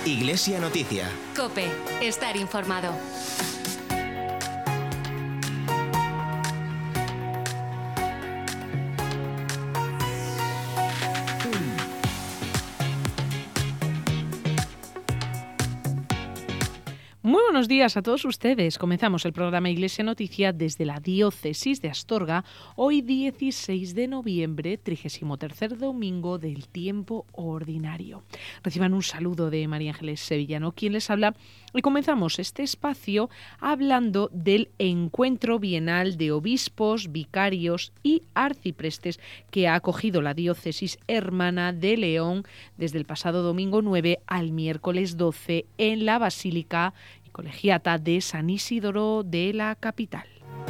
Iglesia Noticia. COPE. Estar informado. Muy buenos días a todos ustedes. Comenzamos el programa Iglesia Noticia desde la Diócesis de Astorga, hoy 16 de noviembre, 33º domingo del tiempo ordinario. Reciban un saludo de María Ángeles Sevillano, quien les habla, y comenzamos este espacio hablando del encuentro bienal de obispos, vicarios y arciprestes que ha acogido la Diócesis Hermana de León desde el pasado domingo 9 al miércoles 12 en la Basílica Colegiata de San Isidoro de la capital.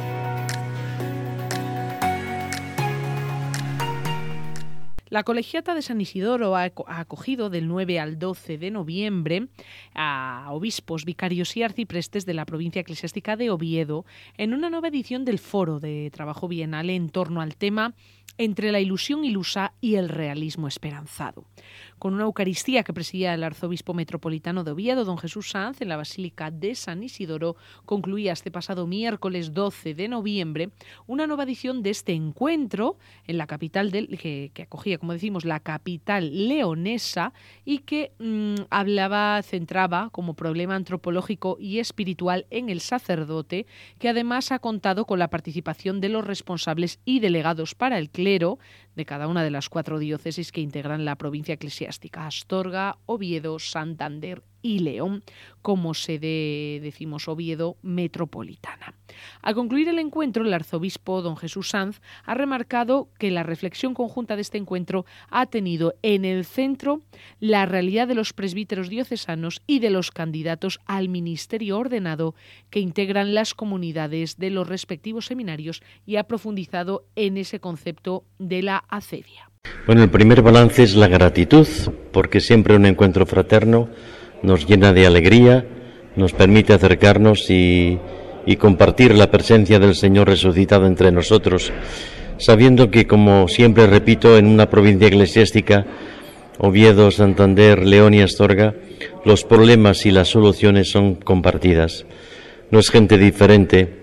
La Colegiata de San Isidoro ha acogido del 9 al 12 de noviembre a obispos, vicarios y arciprestes de la provincia eclesiástica de Oviedo en una nueva edición del Foro de Trabajo Bienal en torno al tema Entre la ilusión ilusa y el realismo esperanzado. Con una Eucaristía que presidía el arzobispo metropolitano de Oviedo, don Jesús Sanz, en la Basílica de San Isidoro, concluía este pasado miércoles 12 de noviembre una nueva edición de este encuentro en la capital que acogía, como decimos, la capital leonesa y que centraba como problema antropológico y espiritual en el sacerdote, que además ha contado con la participación de los responsables y delegados para el clero de cada una de las 4 diócesis que integran la provincia eclesiástica: Astorga, Oviedo, Santander y León, como sede, decimos, Oviedo metropolitana. Al concluir el encuentro, el arzobispo don Jesús Sanz ha remarcado que la reflexión conjunta de este encuentro ha tenido en el centro la realidad de los presbíteros diocesanos y de los candidatos al ministerio ordenado que integran las comunidades de los respectivos seminarios, y ha profundizado en ese concepto de la acedia. Bueno, el primer balance es la gratitud, porque siempre un encuentro fraterno nos llena de alegría, nos permite acercarnos y compartir la presencia del Señor resucitado entre nosotros, sabiendo que, como siempre repito, en una provincia eclesiástica, Oviedo, Santander, León y Astorga, los problemas y las soluciones son compartidas. No es gente diferente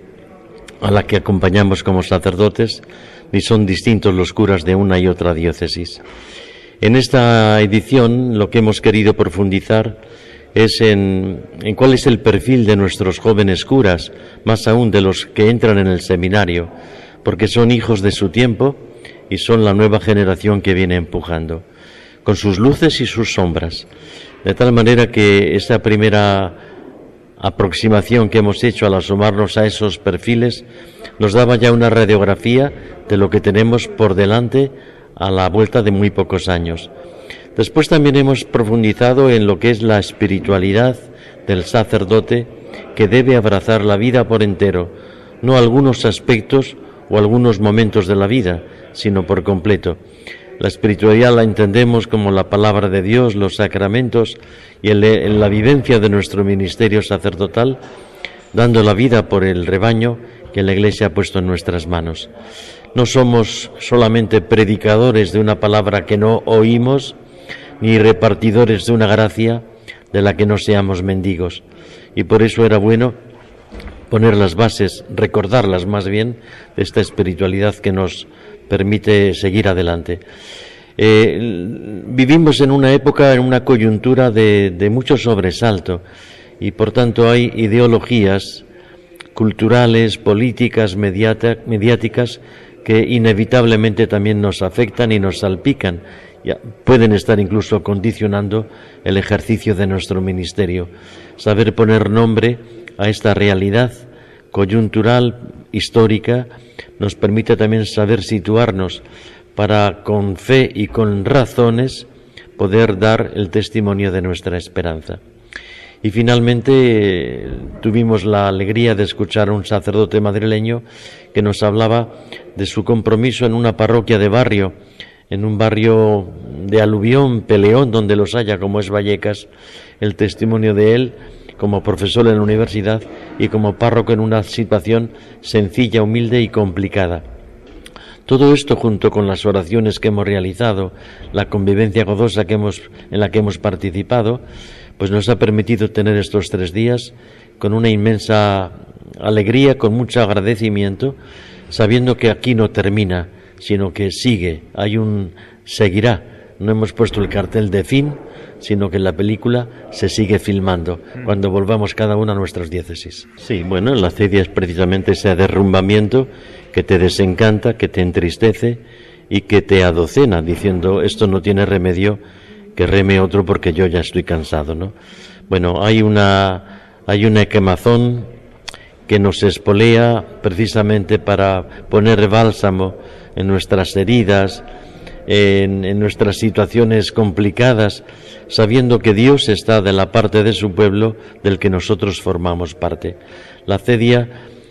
a la que acompañamos como sacerdotes, ni son distintos los curas de una y otra diócesis. En esta edición lo que hemos querido profundizar es en cuál es el perfil de nuestros jóvenes curas, más aún de los que entran en el seminario, porque son hijos de su tiempo y son la nueva generación que viene empujando, con sus luces y sus sombras. De tal manera que esta primera aproximación que hemos hecho al asomarnos a esos perfiles nos daba ya una radiografía de lo que tenemos por delante a la vuelta de muy pocos años. Después también hemos profundizado en lo que es la espiritualidad del sacerdote, que debe abrazar la vida por entero, no algunos aspectos o algunos momentos de la vida, sino por completo. La espiritualidad la entendemos como la palabra de Dios, los sacramentos y en la vivencia de nuestro ministerio sacerdotal, dando la vida por el rebaño que la Iglesia ha puesto en nuestras manos. No somos solamente predicadores de una palabra que no oímos, ni repartidores de una gracia de la que no seamos mendigos. Y por eso era bueno poner las bases, recordarlas más bien, de esta espiritualidad que nos permite seguir adelante. Vivimos en una época, en una coyuntura de mucho sobresalto, y por tanto hay ideologías culturales, políticas, mediáticas, que inevitablemente también nos afectan y nos salpican. Pueden estar incluso condicionando el ejercicio de nuestro ministerio. Saber poner nombre a esta realidad coyuntural, histórica, nos permite también saber situarnos para, con fe y con razones, poder dar el testimonio de nuestra esperanza. Y finalmente tuvimos la alegría de escuchar a un sacerdote madrileño que nos hablaba de su compromiso en una parroquia de barrio, en un barrio de aluvión, peleón, donde los haya, como es Vallecas, el testimonio de él como profesor en la universidad y como párroco en una situación sencilla, humilde y complicada. Todo esto, junto con las oraciones que hemos realizado, la convivencia gozosa en la que hemos participado, pues nos ha permitido tener estos 3 días con una inmensa alegría, con mucho agradecimiento, sabiendo que aquí no termina, sino que sigue, seguirá. No hemos puesto el cartel de fin, sino que la película se sigue filmando cuando volvamos cada uno a nuestras diócesis. Sí, bueno, la acedia es precisamente ese derrumbamiento que te desencanta, que te entristece y que te adocena, diciendo, esto no tiene remedio, que reme otro porque yo ya estoy cansado, ¿no? Bueno, hay una quemazón que nos espolea precisamente para poner bálsamo en nuestras heridas, en nuestras situaciones complicadas, sabiendo que Dios está de la parte de su pueblo del que nosotros formamos parte. La acedia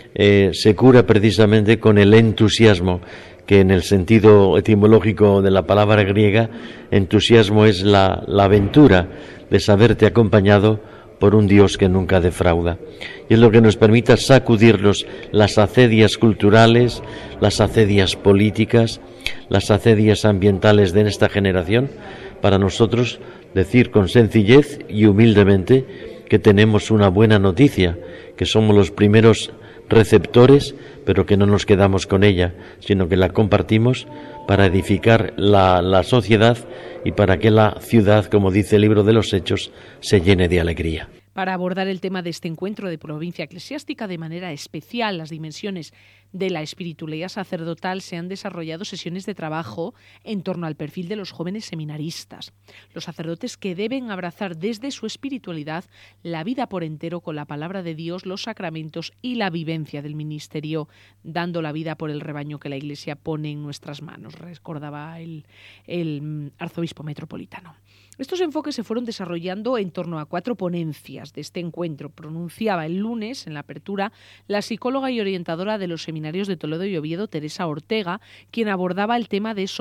se cura precisamente con el entusiasmo, que en el sentido etimológico de la palabra griega, entusiasmo es la aventura de saberte acompañado por un Dios que nunca defrauda. Y es lo que nos permite sacudirnos las acedias culturales, las acedias políticas, las acedias ambientales de esta generación, para nosotros decir con sencillez y humildemente que tenemos una buena noticia, que somos los primeros receptores, pero que no nos quedamos con ella, sino que la compartimos para edificar la sociedad y para que la ciudad, como dice el libro de los Hechos, se llene de alegría. Para abordar el tema de este encuentro de provincia eclesiástica de manera especial, las dimensiones de la espiritualidad sacerdotal, se han desarrollado sesiones de trabajo en torno al perfil de los jóvenes seminaristas, los sacerdotes que deben abrazar desde su espiritualidad la vida por entero con la palabra de Dios, los sacramentos y la vivencia del ministerio, dando la vida por el rebaño que la Iglesia pone en nuestras manos, recordaba el arzobispo metropolitano. Estos enfoques se fueron desarrollando en torno a 4 ponencias de este encuentro. Pronunciaba el lunes, en la apertura, la psicóloga y orientadora de los seminarios de Toledo y Oviedo, Teresa Ortega, quien abordaba el tema de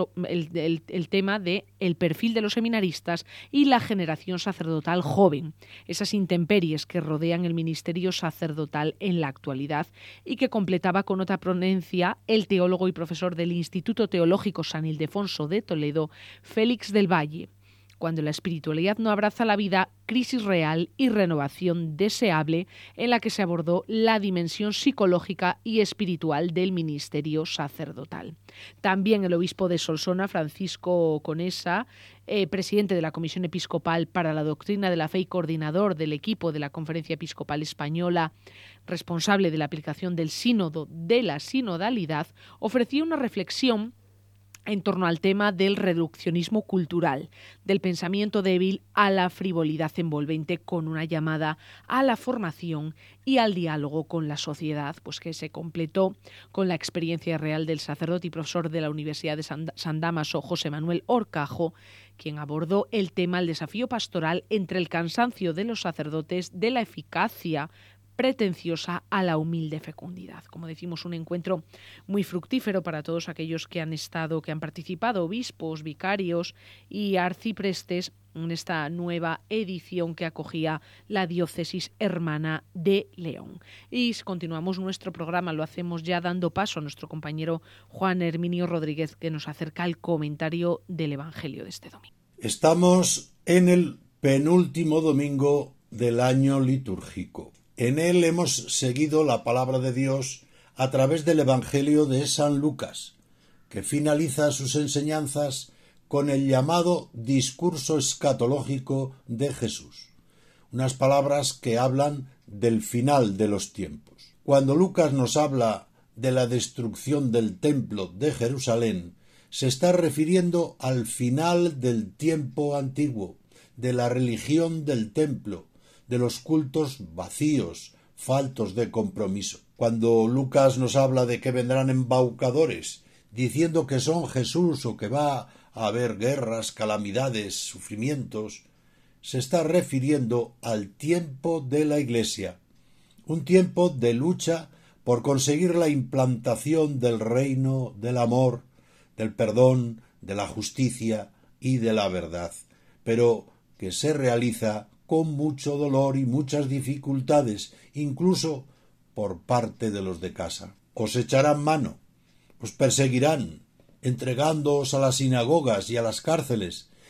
el perfil de los seminaristas y la generación sacerdotal joven, esas intemperies que rodean el ministerio sacerdotal en la actualidad, y que completaba con otra ponencia el teólogo y profesor del Instituto Teológico San Ildefonso de Toledo, Félix del Valle. Cuando la espiritualidad no abraza la vida, crisis real y renovación deseable, en la que se abordó la dimensión psicológica y espiritual del ministerio sacerdotal. También el obispo de Solsona, Francisco Conesa, presidente de la Comisión Episcopal para la Doctrina de la Fe y coordinador del equipo de la Conferencia Episcopal Española, responsable de la aplicación del sínodo de la sinodalidad, ofreció una reflexión en torno al tema del reduccionismo cultural, del pensamiento débil a la frivolidad envolvente, con una llamada a la formación y al diálogo con la sociedad, pues que se completó con la experiencia real del sacerdote y profesor de la Universidad de San Dámaso, José Manuel Horcajo, quien abordó el tema del desafío pastoral entre el cansancio de los sacerdotes, de la eficacia pretenciosa a la humilde fecundidad. Como decimos, un encuentro muy fructífero para todos aquellos que han participado, obispos, vicarios y arciprestes, en esta nueva edición que acogía la diócesis hermana de León. Y continuamos nuestro programa, lo hacemos ya dando paso a nuestro compañero Juan Herminio Rodríguez, que nos acerca el comentario del Evangelio de este domingo. Estamos en el penúltimo domingo del año litúrgico. En él hemos seguido la palabra de Dios a través del Evangelio de San Lucas, que finaliza sus enseñanzas con el llamado discurso escatológico de Jesús, unas palabras que hablan del final de los tiempos. Cuando Lucas nos habla de la destrucción del templo de Jerusalén, se está refiriendo al final del tiempo antiguo, de la religión del templo, de los cultos vacíos, faltos de compromiso. Cuando Lucas nos habla de que vendrán embaucadores, diciendo que son Jesús o que va a haber guerras, calamidades, sufrimientos, se está refiriendo al tiempo de la Iglesia, un tiempo de lucha por conseguir la implantación del reino, del amor, del perdón, de la justicia y de la verdad, pero que se realiza con mucho dolor y muchas dificultades, incluso por parte de los de casa. Os echarán mano, os perseguirán, entregándoos a las sinagogas y a las cárceles,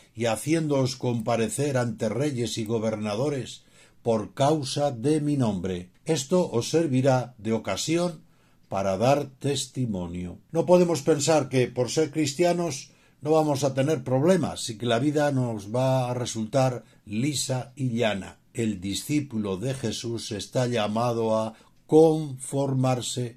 y haciéndoos comparecer ante reyes y gobernadores por causa de mi nombre. Esto os servirá de ocasión para dar testimonio. No podemos pensar que por ser cristianos no vamos a tener problemas y que la vida nos va a resultar lisa y llana. El discípulo de Jesús está llamado a conformarse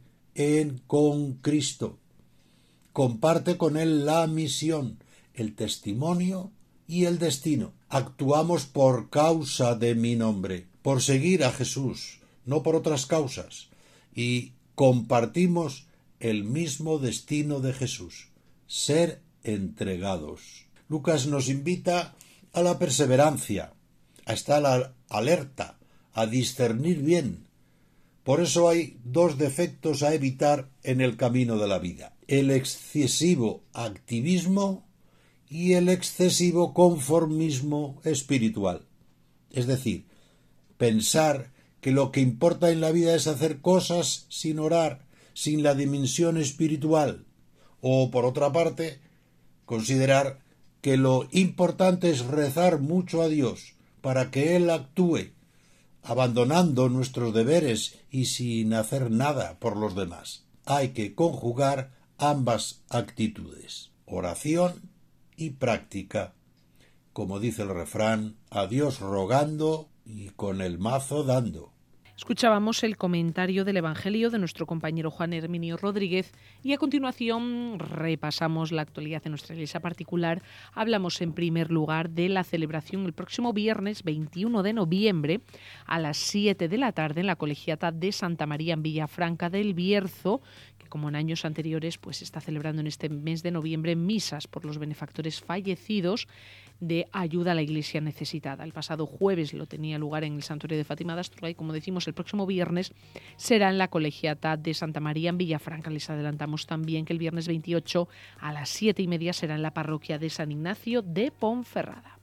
con Cristo. Comparte con él la misión, el testimonio y el destino. Actuamos por causa de mi nombre, por seguir a Jesús, no por otras causas, y compartimos el mismo destino de Jesús, ser entregados. Lucas nos invita a la perseverancia, a estar alerta, a discernir bien. Por eso hay dos defectos a evitar en el camino de la vida: el excesivo activismo y el excesivo conformismo espiritual. Es decir, pensar que lo que importa en la vida es hacer cosas sin orar, sin la dimensión espiritual. O, por otra parte, considerar que lo importante es rezar mucho a Dios para que Él actúe, abandonando nuestros deberes y sin hacer nada por los demás. Hay que conjugar ambas actitudes, oración y práctica. Como dice el refrán, a Dios rogando y con el mazo dando. Escuchábamos el comentario del Evangelio de nuestro compañero Juan Herminio Rodríguez y a continuación repasamos la actualidad de nuestra iglesia particular. Hablamos en primer lugar de la celebración el próximo viernes 21 de noviembre a las 7 de la tarde en la Colegiata de Santa María en Villafranca del Bierzo, que como en años anteriores pues está celebrando en este mes de noviembre misas por los benefactores fallecidos de ayuda a la iglesia necesitada. El pasado jueves lo tenía lugar en el Santuario de Fátima de Astorga y, como decimos, el próximo viernes será en la Colegiata de Santa María en Villafranca. Les adelantamos también que el viernes 28 a las 7:30 será en la parroquia de San Ignacio de Ponferrada.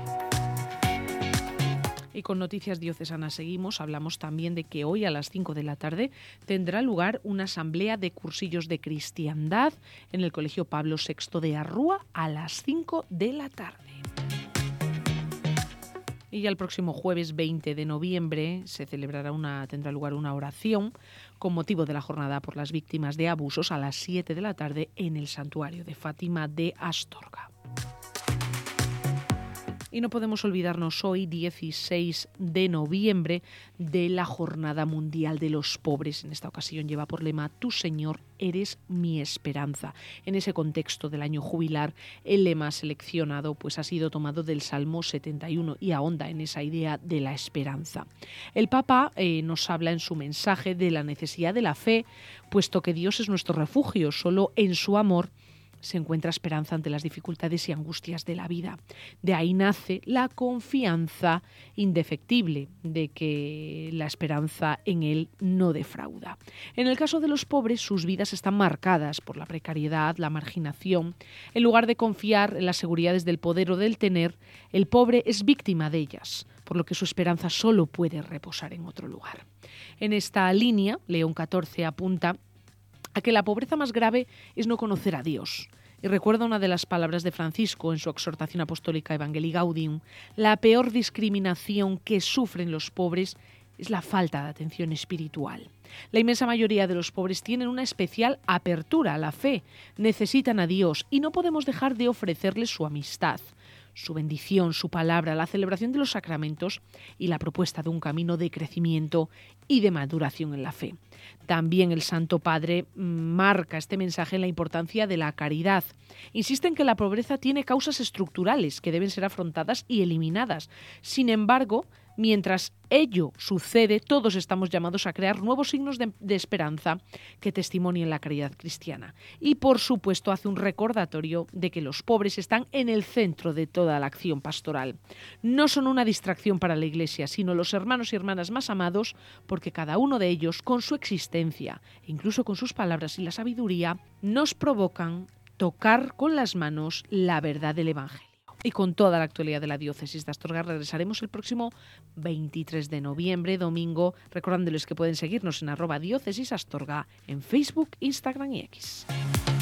Y con noticias diocesanas seguimos. Hablamos también de que hoy a las 5 de la tarde tendrá lugar una asamblea de cursillos de cristiandad en el Colegio Pablo VI de Arrúa a las 5 de la tarde. Y ya el próximo jueves 20 de noviembre tendrá lugar una oración con motivo de la jornada por las víctimas de abusos a las 7 de la tarde en el Santuario de Fátima de Astorga. Y no podemos olvidarnos hoy, 16 de noviembre, de la Jornada Mundial de los Pobres. En esta ocasión lleva por lema «Tu Señor, eres mi esperanza». En ese contexto del año jubilar, el lema seleccionado pues ha sido tomado del Salmo 71 y ahonda en esa idea de la esperanza. El Papa nos habla en su mensaje de la necesidad de la fe, puesto que Dios es nuestro refugio. Solo en su amor se encuentra esperanza ante las dificultades y angustias de la vida. De ahí nace la confianza indefectible de que la esperanza en Él no defrauda. En el caso de los pobres, sus vidas están marcadas por la precariedad, la marginación. En lugar de confiar en las seguridades del poder o del tener, el pobre es víctima de ellas, por lo que su esperanza solo puede reposar en otro lugar. En esta línea, León XIV apunta a que la pobreza más grave es no conocer a Dios. Y recuerda una de las palabras de Francisco en su exhortación apostólica Evangelii Gaudium: la peor discriminación que sufren los pobres es la falta de atención espiritual. La inmensa mayoría de los pobres tienen una especial apertura a la fe, necesitan a Dios y no podemos dejar de ofrecerles su amistad, su bendición, su palabra, la celebración de los sacramentos y la propuesta de un camino de crecimiento y de maduración en la fe. También el Santo Padre marca este mensaje en la importancia de la caridad. Insiste en que la pobreza tiene causas estructurales que deben ser afrontadas y eliminadas. Sin embargo, mientras ello sucede, todos estamos llamados a crear nuevos signos de esperanza que testimonien la caridad cristiana. Y, por supuesto, hace un recordatorio de que los pobres están en el centro de toda la acción pastoral. No son una distracción para la Iglesia, sino los hermanos y hermanas más amados, porque cada uno de ellos, con su existencia, e incluso con sus palabras y la sabiduría, nos provocan tocar con las manos la verdad del Evangelio. Y con toda la actualidad de la diócesis de Astorga regresaremos el próximo 23 de noviembre, domingo, recordándoles que pueden seguirnos en @diócesisastorga en Facebook, Instagram y X.